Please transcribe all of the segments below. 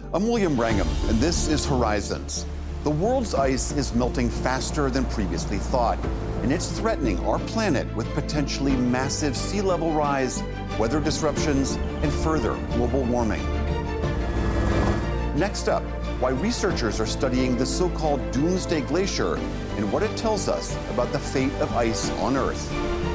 I'm William Wrangham, and this is Horizons. The world's ice is melting faster than previously thought, and it's threatening our planet with potentially massive sea level rise, weather disruptions, and further global warming. Next up, why researchers are studying the so-called Doomsday Glacier and what it tells us about the fate of ice on Earth.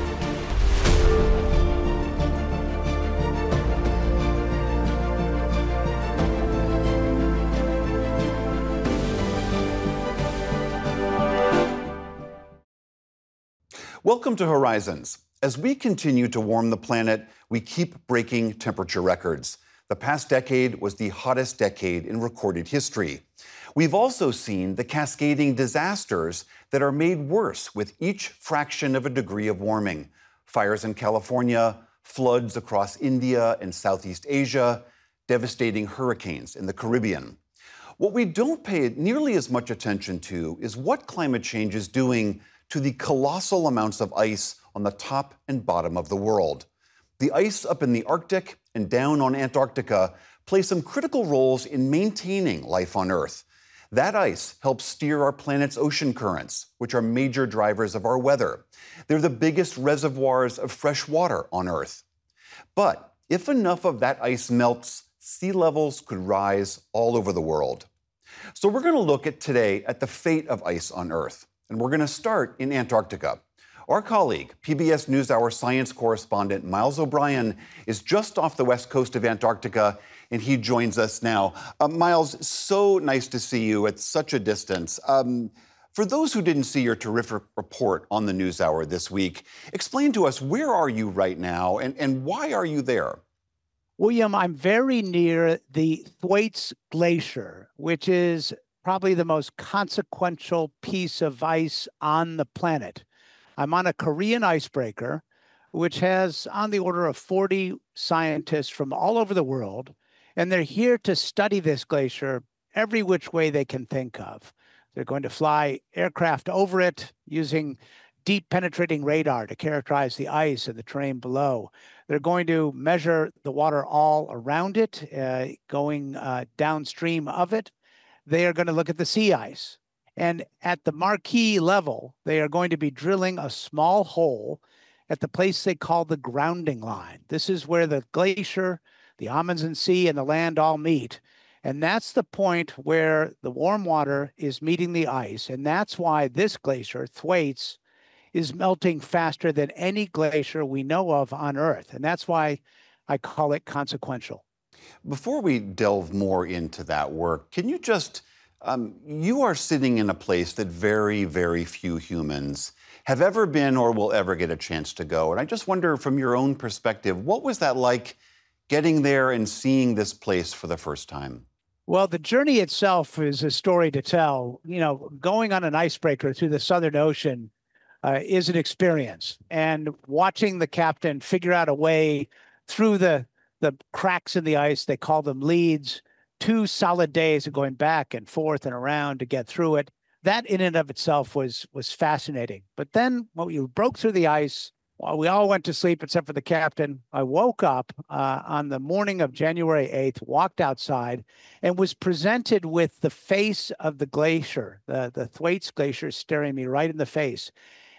Welcome to Horizons. As we continue to warm the planet, we keep breaking temperature records. The past decade was the hottest decade in recorded history. We've also seen the cascading disasters that are made worse with each fraction of a degree of warming. Fires in California, floods across India and Southeast Asia, devastating hurricanes in the Caribbean. What we don't pay nearly as much attention to is what climate change is doing to the colossal amounts of ice on the top and bottom of the world. The ice up in the Arctic and down on Antarctica play some critical roles in maintaining life on Earth. That ice helps steer our planet's ocean currents, which are major drivers of our weather. They're the biggest reservoirs of fresh water on Earth. But if enough of that ice melts, sea levels could rise all over the world. So we're going to look at today at the fate of ice on Earth. And we're going to start in Antarctica. Our colleague, PBS NewsHour science correspondent Miles O'Brien, is just off the west coast of Antarctica, and he joins us now. Miles, so nice to see you at such a distance. For those who didn't see your terrific report on the NewsHour this week, explain to us, where are you right now, and why are you there? William, I'm very near the Thwaites Glacier, which is probably the most consequential piece of ice on the planet. I'm on a Korean icebreaker, which has on the order of 40 scientists from all over the world, and they're here to study this glacier every which way they can think of. They're going to fly aircraft over it using deep penetrating radar to characterize the ice and the terrain below. They're going to measure the water all around it, going downstream of it. They are going to look at the sea ice. And at the marquee level, they are going to be drilling a small hole at the place they call the grounding line. This is where the glacier, the Amundsen Sea, and the land all meet. And that's the point where the warm water is meeting the ice. And that's why this glacier, Thwaites, is melting faster than any glacier we know of on Earth. And that's why I call it consequential. Before we delve more into that work, can you just, you are sitting in a place that very, very few humans have ever been or will ever get a chance to go. And I just wonder, from your own perspective, what was that like getting there and seeing this place for the first time? Well, the journey itself is a story to tell. You know, going on an icebreaker through the Southern Ocean is an experience. And watching the captain figure out a way through the cracks in the ice, they call them leads, 2 solid days of going back and forth and around to get through it. That in and of itself was fascinating. But then when we broke through the ice, well, we all went to sleep except for the captain. I woke up on the morning of January 8th, walked outside, and was presented with the face of the glacier, the Thwaites Glacier, staring me right in the face.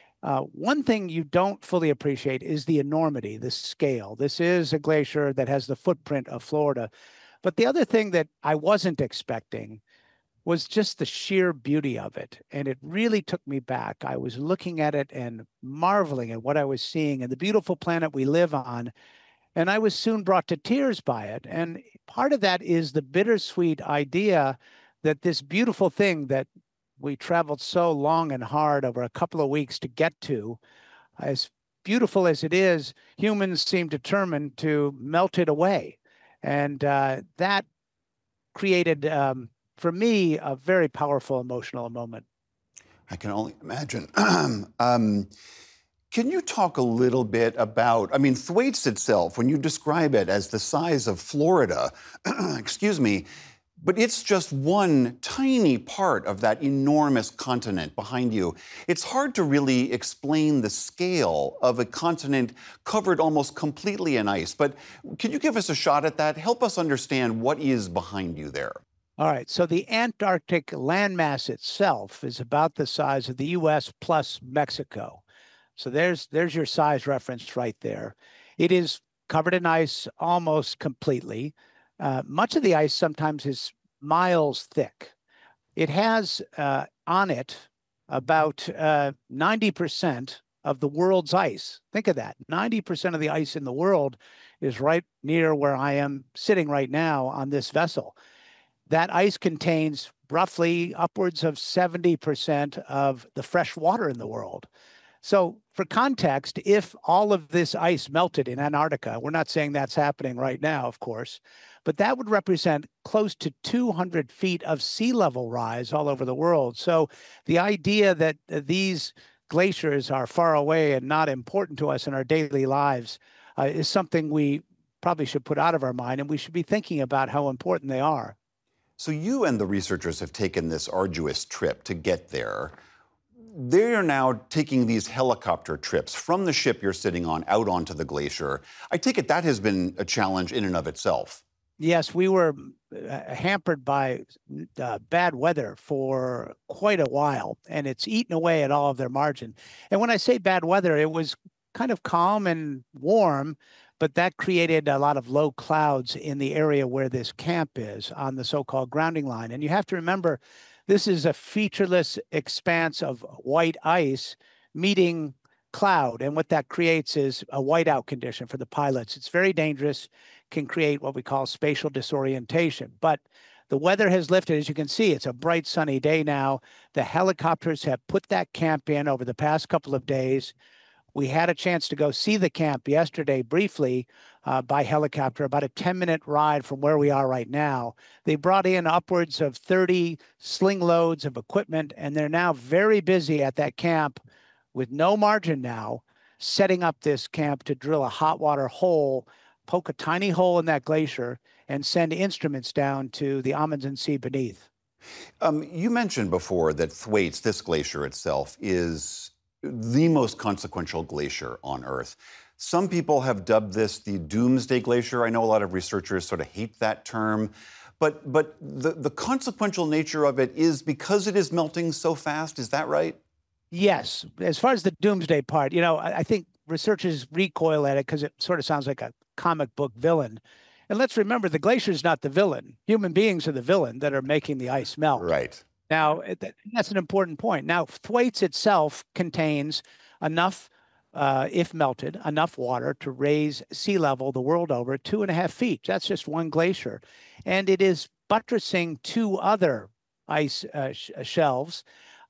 One thing you don't fully appreciate is the enormity, the scale. This is a glacier that has the footprint of Florida. But the other thing that I wasn't expecting was just the sheer beauty of it. And it really took me back. I was looking at it and marveling at what I was seeing and the beautiful planet we live on. And I was soon brought to tears by it. And part of that is the bittersweet idea that this beautiful thing that we traveled so long and hard over a couple of weeks to get to, as beautiful as it is, humans seem determined to melt it away. And that created, for me, a very powerful emotional moment. I can only imagine. Can you talk a little bit about, I mean, Thwaites itself, when you describe it as the size of Florida, excuse me, But it's just one tiny part of that enormous continent behind you. It's hard to really explain the scale of a continent covered almost completely in ice. But can you give us a shot at that? Help us understand what is behind you there. All right, so the Antarctic landmass itself is about the size of the US plus Mexico. So there's your size reference right there. It is covered in ice almost completely. Much of the ice sometimes is miles thick. It has on it about 90% of the world's ice. Think of that. 90% of the ice in the world is right near where I am sitting right now on this vessel. That ice contains roughly upwards of 70% of the fresh water in the world. So for context, if all of this ice melted in Antarctica, we're not saying that's happening right now, of course, but that would represent close to 200 feet of sea level rise all over the world. So the idea that these glaciers are far away and not important to us in our daily lives is something we probably should put out of our mind, and we should be thinking about how important they are. So you and the researchers have taken this arduous trip to get there. They are now taking these helicopter trips from the ship you're sitting on out onto the glacier. I take it that has been a challenge in and of itself. Yes, we were hampered by bad weather for quite a while, and it's eaten away at all of their margin. And when I say bad weather, it was kind of calm and warm, but that created a lot of low clouds in the area where this camp is on the so-called grounding line. And you have to remember, this is a featureless expanse of white ice meeting cloud. And what that creates is a whiteout condition for the pilots. It's very dangerous, can create what we call spatial disorientation. But the weather has lifted. As you can see, it's a bright sunny day now. The helicopters have put that camp in over the past couple of days. We had a chance to go see the camp yesterday briefly by helicopter, about a 10-minute ride from where we are right now. They brought in upwards of 30 sling loads of equipment, and they're now very busy at that camp with no margin now, setting up this camp to drill a hot water hole, poke a tiny hole in that glacier, and send instruments down to the Amundsen Sea beneath. You mentioned before that Thwaites, this glacier itself, is the most consequential glacier on Earth. Some people have dubbed this the Doomsday Glacier. I know a lot of researchers sort of hate that term, but the consequential nature of it is because it is melting so fast. Is that right? Yes. As far as the Doomsday part, you know, I think researchers recoil at it because it sort of sounds like a comic book villain. And let's remember, the glacier is not the villain. Human beings are the villain that are making the ice melt. Right. Now, that's an important point. Now, Thwaites itself contains enough, if melted, enough water to raise sea level the world over 2.5 feet. That's just one glacier. And it is buttressing two other ice shelves,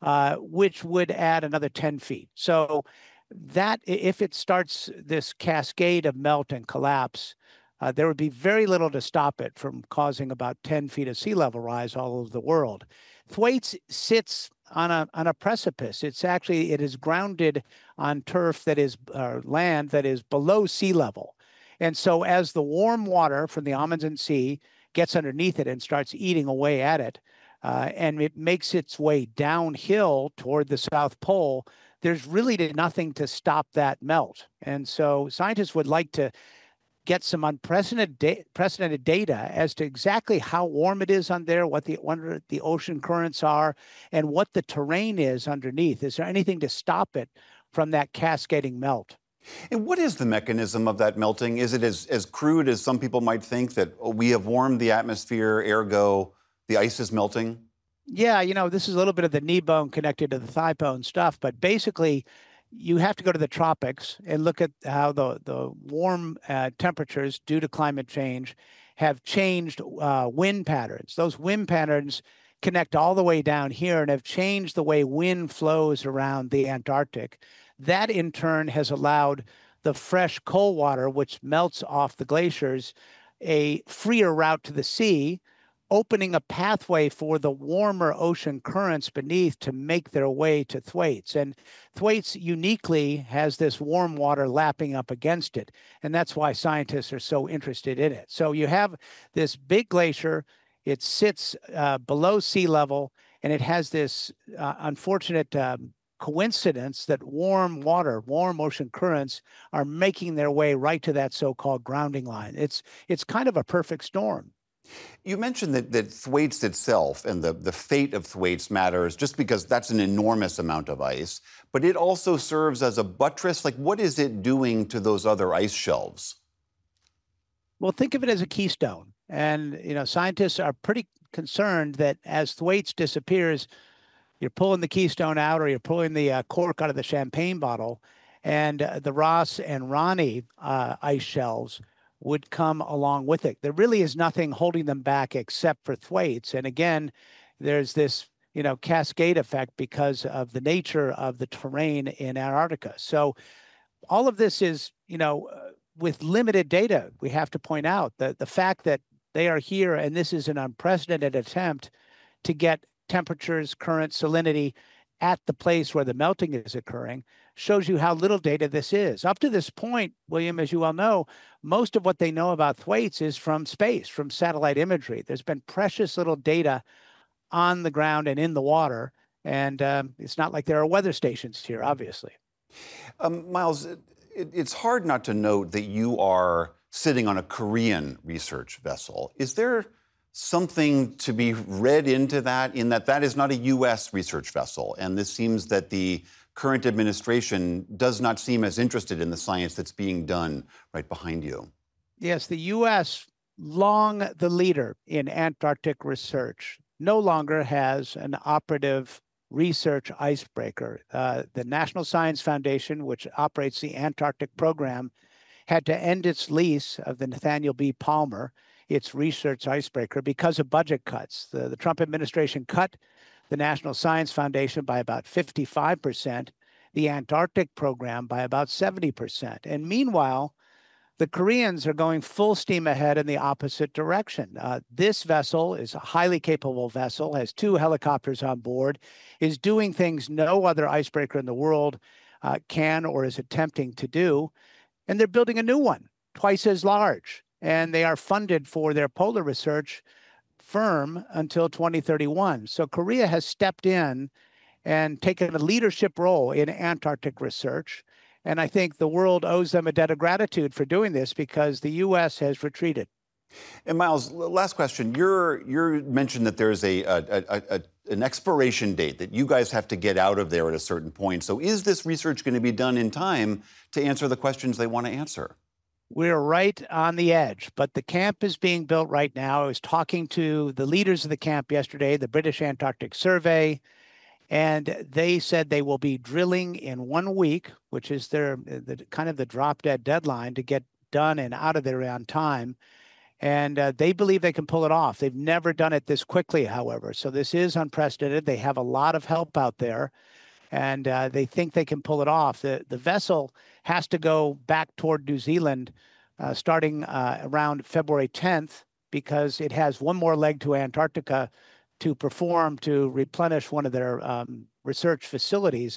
which would add another 10 feet. So that, if it starts this cascade of melt and collapse, there would be very little to stop it from causing about 10 feet of sea level rise all over the world. Thwaites sits on a precipice. It is grounded on turf that is land that is below sea level. And so as the warm water from the Amundsen Sea gets underneath it and starts eating away at it, and it makes its way downhill toward the South Pole, there's really nothing to stop that melt. And so scientists would like to get some unprecedented data as to exactly how warm it is on there, what the ocean currents are, and what the terrain is underneath. Is there anything to stop it from that cascading melt? And what is the mechanism of that melting? Is it as crude as some people might think, that we have warmed the atmosphere, ergo the ice is melting? Yeah, you know, this is a little bit of the knee bone connected to the thigh bone stuff, but basically you have to go to the tropics and look at how the warm temperatures due to climate change have changed wind patterns. Those wind patterns connect all the way down here and have changed the way wind flows around the Antarctic. That in turn has allowed the fresh cold water, which melts off the glaciers, a freer route to the sea, opening a pathway for the warmer ocean currents beneath to make their way to Thwaites. And Thwaites uniquely has this warm water lapping up against it. And that's why scientists are so interested in it. So you have this big glacier. It sits below sea level, and it has this unfortunate coincidence that warm water, warm ocean currents are making their way right to that so-called grounding line. It's kind of a perfect storm. You mentioned that Thwaites itself and the fate of Thwaites matters just because that's an enormous amount of ice, but it also serves as a buttress. Like, what is it doing to those other ice shelves? Well, think of it as a keystone. And, scientists are pretty concerned that as Thwaites disappears, you're pulling the keystone out or you're pulling the cork out of the champagne bottle, and the Ross and Ronnie ice shelves would come along with it. There really is nothing holding them back except for Thwaites. And again, there's this cascade effect because of the nature of the terrain in Antarctica. So all of this is, with limited data, we have to point out that the fact that they are here, and this is an unprecedented attempt to get temperatures, current, salinity at the place where the melting is occurring, shows you how little data this is. Up to this point, William, as you well know, most of what they know about Thwaites is from space, from satellite imagery. There's been precious little data on the ground and in the water, and it's not like there are weather stations here, obviously. Miles, it's hard not to note that you are sitting on a Korean research vessel. Is there something to be read into that, in that that is not a U.S. research vessel, and this seems that the current administration does not seem as interested in the science that's being done right behind you? Yes, the U.S., long the leader in Antarctic research, no longer has an operative research icebreaker. The National Science Foundation, which operates the Antarctic program, had to end its lease of the Nathaniel B. Palmer, its research icebreaker, because of budget cuts. The Trump administration cut the National Science Foundation by about 55%, the Antarctic program by about 70%. And meanwhile, the Koreans are going full steam ahead in the opposite direction. This vessel is a highly capable vessel, has 2 helicopters on board, is doing things no other icebreaker in the world can or is attempting to do. And they're building a new one, twice as large. And they are funded for their polar research firm until 2031. So Korea has stepped in and taken a leadership role in Antarctic research. And I think the world owes them a debt of gratitude for doing this, because the U.S. has retreated. And Miles, last question. You mentioned that there's an expiration date that you guys have to get out of there at a certain point. So is this research going to be done in time to answer the questions they want to answer? We're right on the edge, but the camp is being built right now. I was talking to the leaders of the camp yesterday, the British Antarctic Survey, and they said they will be drilling in 1 week, which is their kind of the drop-dead deadline to get done and out of there on time. And they believe they can pull it off. They've never done it this quickly, however. So this is unprecedented. They have a lot of help out there, and they think they can pull it off. The vessel has to go back toward New Zealand starting around February 10th, because it has one more leg to Antarctica to perform, to replenish one of their research facilities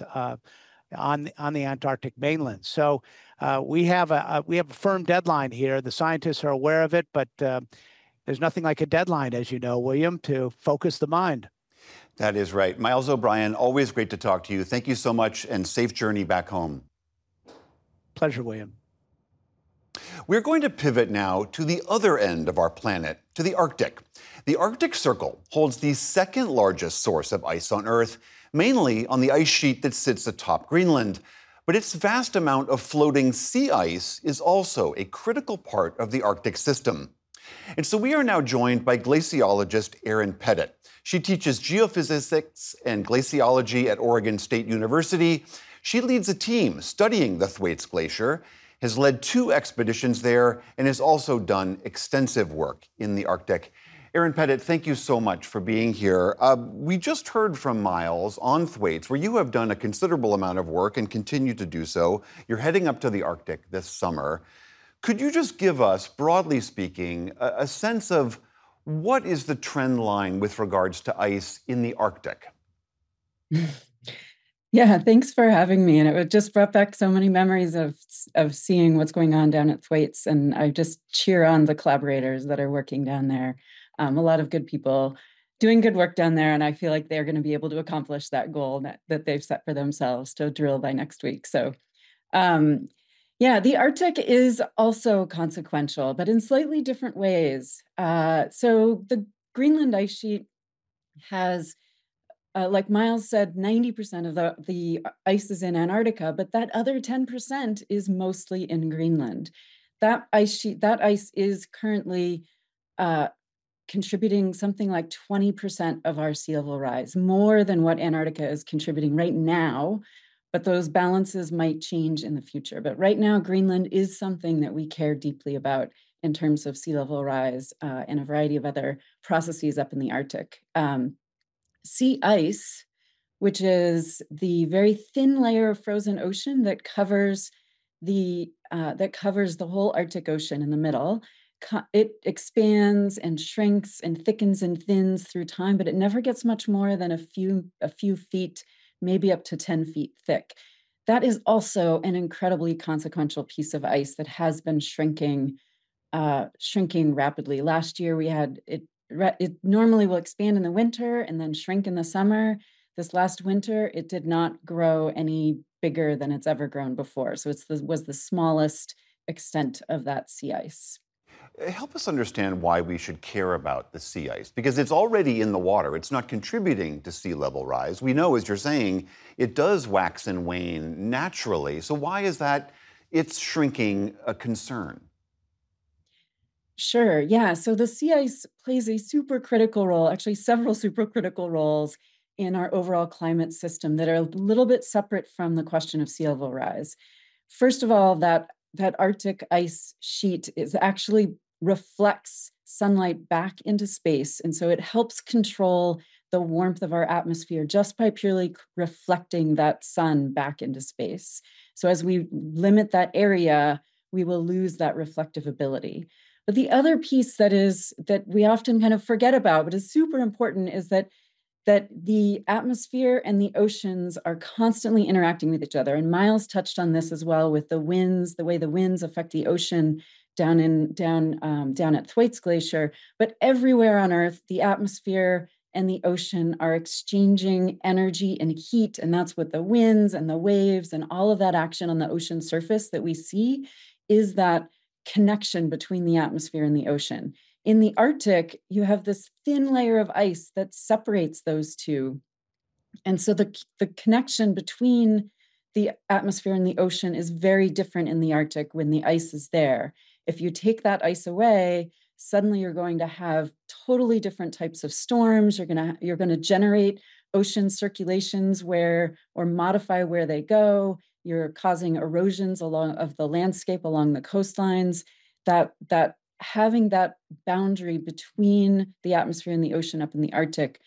on the Antarctic mainland. So we have a firm deadline here. The scientists are aware of it, but there's nothing like a deadline, as you know, William, to focus the mind. That is right. Miles O'Brien, always great to talk to you. Thank you so much, and safe journey back home. Pleasure, William. We're going to pivot now to the other end of our planet, to the Arctic. The Arctic Circle holds the second largest source of ice on Earth, mainly on the ice sheet that sits atop Greenland. But its vast amount of floating sea ice is also a critical part of the Arctic system. And so we are now joined by glaciologist Erin Pettit. She teaches geophysics and glaciology at Oregon State University. She leads a team studying the Thwaites Glacier, has led 2 expeditions there, and has also done extensive work in the Arctic. Erin Pettit, thank you so much for being here. We just heard from Miles on Thwaites, where you have done a considerable amount of work and continue to do so. You're heading up to the Arctic this summer. Could you just give us, broadly speaking, a sense of what is the trend line with regards to ice in the Arctic? Yeah, thanks for having me. And it just brought back so many memories of seeing what's going on down at Thwaites. And I just cheer on the collaborators that are working down there. A lot of good people doing good work down there, and I feel like they're going to be able to accomplish that goal that they've set for themselves to drill by next week. So yeah, the Arctic is also consequential, but in slightly different ways. So the Greenland ice sheet has, like Miles said, 90% of the ice is in Antarctica, but that other 10% is mostly in Greenland. That ice is currently contributing something like 20% of our sea level rise, more than what Antarctica is contributing right now. But those balances might change in the future. But right now, Greenland is something that we care deeply about in terms of sea level rise and a variety of other processes up in the Arctic. Sea ice, which is the very thin layer of frozen ocean that covers the whole Arctic Ocean in the middle. It expands and shrinks and thickens and thins through time, but it never gets much more than a few feet, maybe up to 10 feet thick. That is also an incredibly consequential piece of ice that has been shrinking rapidly. Last year we had it normally will expand in the winter and then shrink in the summer. This last winter, it did not grow any bigger than it's ever grown before. So was the smallest extent of that sea ice. Help us understand why we should care about the sea ice, because it's already in the water. It's not contributing to sea level rise. We know, as you're saying, it does wax and wane naturally. So why is that it's shrinking a concern? Sure, yeah. So the sea ice plays a super critical role, actually several super critical roles in our overall climate system that are a little bit separate from the question of sea level rise. First of all, that Arctic ice sheet actually reflects sunlight back into space. And so it helps control the warmth of our atmosphere just by purely reflecting that sun back into space. So as we limit that area, we will lose that reflective ability. But the other piece that we often kind of forget about, but is super important, is that the atmosphere and the oceans are constantly interacting with each other. And Miles touched on this as well with the winds, the way the winds affect the ocean down at Thwaites Glacier. But everywhere on Earth, the atmosphere and the ocean are exchanging energy and heat. And that's what the winds and the waves and all of that action on the ocean surface that we see is that connection between the atmosphere and the ocean. In the Arctic, you have this thin layer of ice that separates those two. And so the connection between the atmosphere and the ocean is very different in the Arctic when the ice is there. If you take that ice away, suddenly you're going to have totally different types of storms. You're going to generate ocean circulations or modify where they go. You're causing erosions of the landscape along the coastlines. That having that boundary between the atmosphere and the ocean up in the Arctic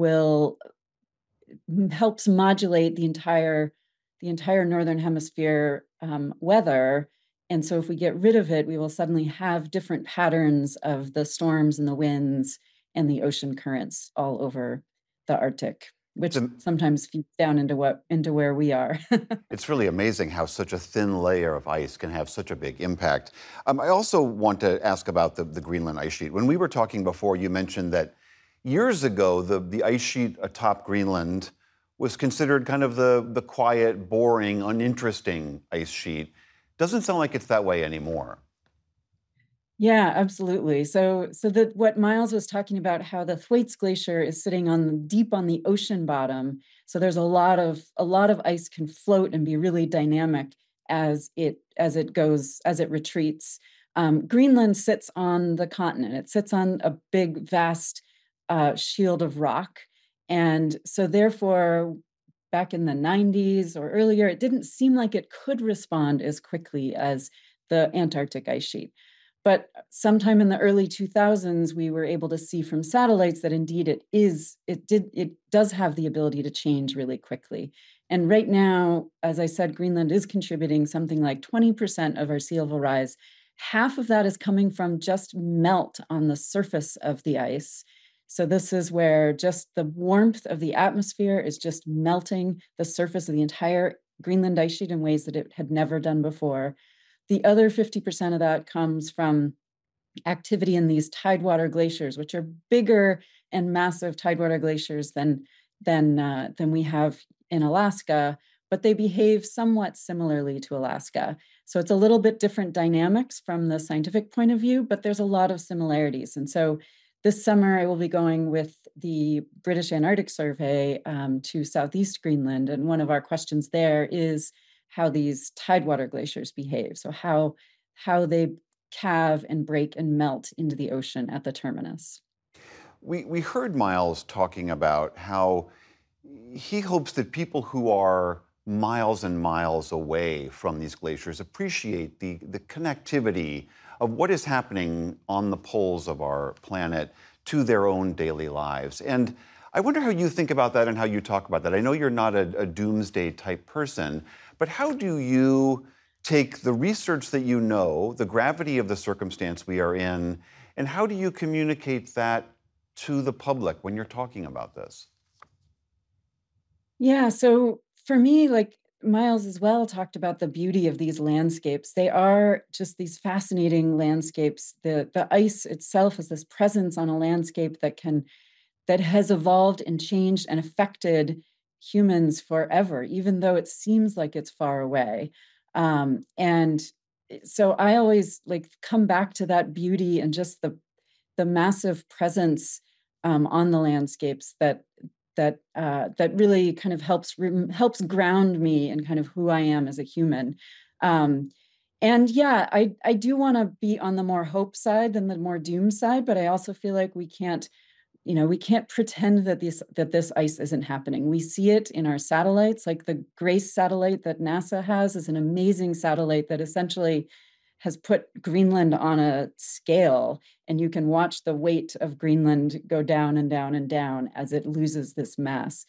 helps modulate the entire northern hemisphere weather. And so if we get rid of it, we will suddenly have different patterns of the storms and the winds and the ocean currents all over the Arctic, which sometimes feeds down into where we are. It's really amazing how such a thin layer of ice can have such a big impact. I also want to ask about the Greenland ice sheet. When we were talking before, you mentioned that years ago, the ice sheet atop Greenland was considered kind of the quiet, boring, uninteresting ice sheet. Doesn't sound like it's that way anymore. Yeah, absolutely. So that what Miles was talking about, how the Thwaites Glacier is sitting deep on the ocean bottom. So there's a lot of ice can float and be really dynamic as it retreats. Greenland sits on the continent. It sits on a big, vast shield of rock, and so therefore, back in the 90s or earlier, it didn't seem like it could respond as quickly as the Antarctic ice sheet. But sometime in the early 2000s, we were able to see from satellites that indeed it does have the ability to change really quickly. And right now, as I said, Greenland is contributing something like 20% of our sea level rise. Half of that is coming from just melt on the surface of the ice. So this is where just the warmth of the atmosphere is just melting the surface of the entire Greenland ice sheet in ways that it had never done before. The other 50% of that comes from activity in these tidewater glaciers, which are bigger and massive tidewater glaciers than we have in Alaska, but they behave somewhat similarly to Alaska. So it's a little bit different dynamics from the scientific point of view, but there's a lot of similarities. And so this summer, I will be going with the British Antarctic Survey to Southeast Greenland. And one of our questions there is how these tidewater glaciers behave. So how they calve and break and melt into the ocean at the terminus. We heard Miles talking about how he hopes that people who are miles and miles away from these glaciers appreciate the connectivity of what is happening on the poles of our planet to their own daily lives. And I wonder how you think about that and how you talk about that. I know you're not a doomsday type person, but how do you take the research that you know, the gravity of the circumstance we are in, and how do you communicate that to the public when you're talking about this? Yeah, so for me, like Miles as well talked about the beauty of these landscapes. They are just these fascinating landscapes. The ice itself is this presence on a landscape that has evolved and changed and affected humans forever, even though it seems like it's far away. And so I always like come back to that beauty and just the massive presence on the landscapes that really kind of helps ground me in kind of who I am as a human. And yeah, I do want to be on the more hope side than the more doom side, but I also feel like we can't pretend that this ice isn't happening. We see it in our satellites, like the GRACE satellite that NASA has is an amazing satellite that essentially has put Greenland on a scale, and you can watch the weight of Greenland go down and down and down as it loses this mass.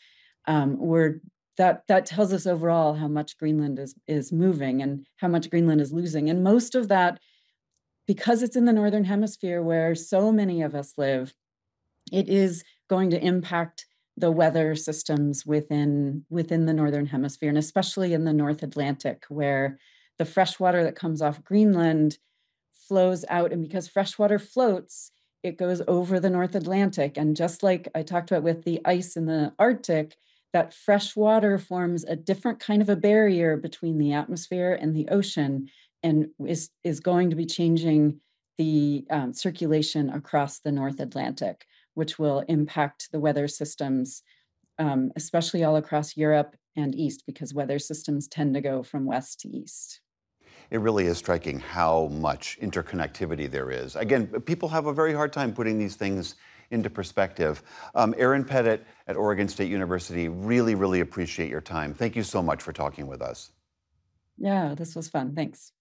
That tells us overall how much Greenland is moving and how much Greenland is losing. And most of that, because it's in the Northern Hemisphere where so many of us live, it is going to impact the weather systems within the Northern Hemisphere, and especially in the North Atlantic, where the fresh water that comes off Greenland flows out. And because fresh water floats, it goes over the North Atlantic. And just like I talked about with the ice in the Arctic, that fresh water forms a different kind of a barrier between the atmosphere and the ocean, and is going to be changing the circulation across the North Atlantic, which will impact the weather systems, especially all across Europe and East, because weather systems tend to go from west to east. It really is striking how much interconnectivity there is. Again, people have a very hard time putting these things into perspective. Erin Pettit at Oregon State University, really, really appreciate your time. Thank you so much for talking with us. Yeah, this was fun. Thanks.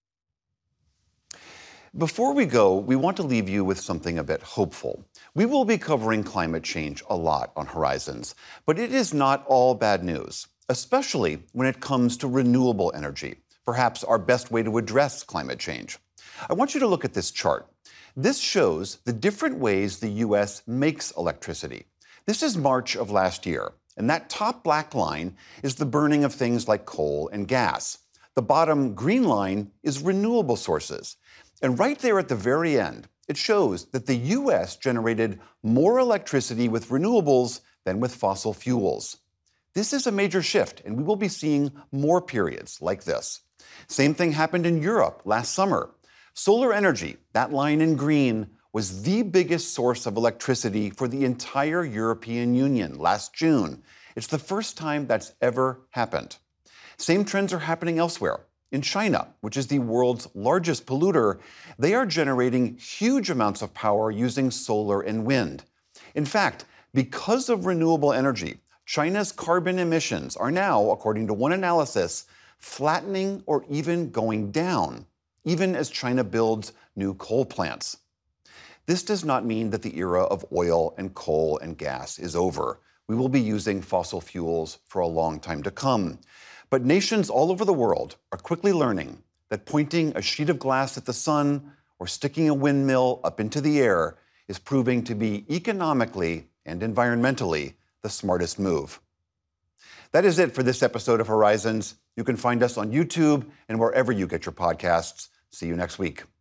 Before we go, we want to leave you with something a bit hopeful. We will be covering climate change a lot on Horizons, but it is not all bad news, especially when it comes to renewable energy, perhaps our best way to address climate change. I want you to look at this chart. This shows the different ways the U.S. makes electricity. This is March of last year, and that top black line is the burning of things like coal and gas. The bottom green line is renewable sources. And right there at the very end, it shows that the U.S. generated more electricity with renewables than with fossil fuels. This is a major shift, and we will be seeing more periods like this. Same thing happened in Europe last summer. Solar energy, that line in green, was the biggest source of electricity for the entire European Union last June. It's the first time that's ever happened. Same trends are happening elsewhere. In China, which is the world's largest polluter, they are generating huge amounts of power using solar and wind. In fact, because of renewable energy, China's carbon emissions are now, according to one analysis, flattening or even going down, even as China builds new coal plants. This does not mean that the era of oil and coal and gas is over. We will be using fossil fuels for a long time to come. But nations all over the world are quickly learning that pointing a sheet of glass at the sun or sticking a windmill up into the air is proving to be economically and environmentally the smartest move. That is it for this episode of Horizons. You can find us on YouTube and wherever you get your podcasts. See you next week.